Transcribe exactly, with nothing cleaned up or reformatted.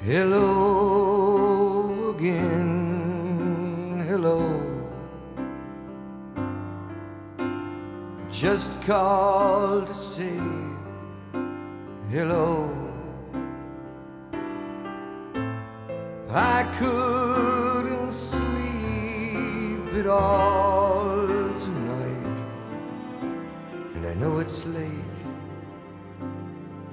Hello again, hello. Just called to say hello. I couldn't sleep at all tonight, and I know it's late,